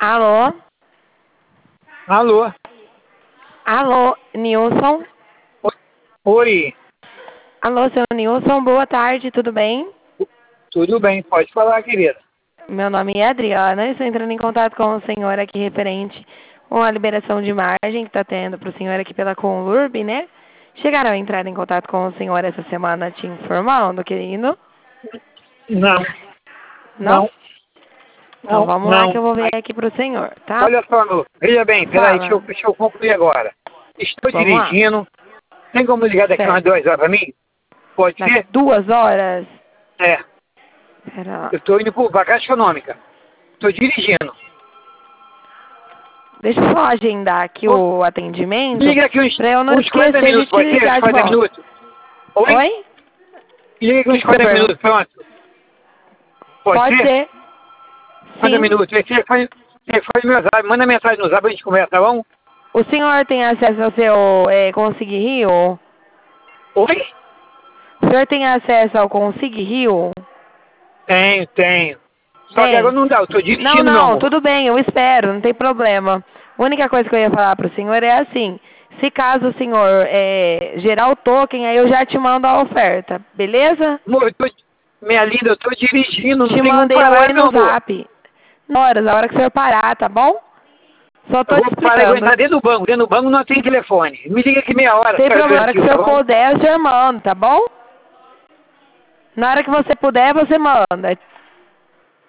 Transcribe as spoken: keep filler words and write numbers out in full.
Alô? Alô? Alô, Nilson? Oi, Alô, seu Nilson, boa tarde, tudo bem? tudo bem, pode falar, querida. Meu nome é Adriana, estou entrando em contato com o senhor aqui referente com a liberação de margem que está tendo para o senhor aqui pela Conlurb, né? Chegaram a entrar em contato com o senhor essa semana te informando, querido? Não, Não? não, Então não, vamos lá que não. eu vou ver Ai, aqui para o senhor, tá? olha só, meu, veja bem, peraí, deixa eu, Fala. deixa eu concluir agora. Estou Vamos lá. dirigindo, tem como ligar daqui umas Certo. duas horas pra mim? Pode Daqui ser? duas horas? É, Pera lá. eu estou indo para Caixa Econômica. Estou dirigindo. Deixa eu só agendar aqui Pô, o atendimento liga aqui uns, para eu não uns quarenta esquecer de minutos, te pode ser? Uns ligar de quarenta volta. minutos? Oi? Oi? Liga aqui O que, uns que você quarenta perguntou? minutos, pronto. Pode Pode ser? ser. quarenta Sim. minutos. Você faz, você faz meu zap, manda mensagem no zap, a gente conversa, tá bom? O senhor tem acesso ao seu é, Consig Rio? Oi? O senhor tem acesso ao Consig Rio? Tenho, tenho. Só que agora Tem? não dá, eu tô Não, dirigindo, meu não, amor. tudo bem, eu espero, não tem problema. A única coisa que eu ia falar para o senhor é assim, se caso o senhor é, gerar o token, aí eu já te mando a oferta, beleza? Amor, eu tô, minha linda, eu tô dirigindo, não Te tem como mandei parar, oi meu no amor. zap. Horas, a hora que o senhor parar, tá bom? Só Eu tô te vou parar e vou explicando. entrar dentro do banco. Dentro do banco não tem telefone. Me liga aqui meia hora, Sem só problema, na hora que o garantiu, tá senhor bom? puder, o senhor manda, tá bom? Na hora que você puder, você manda.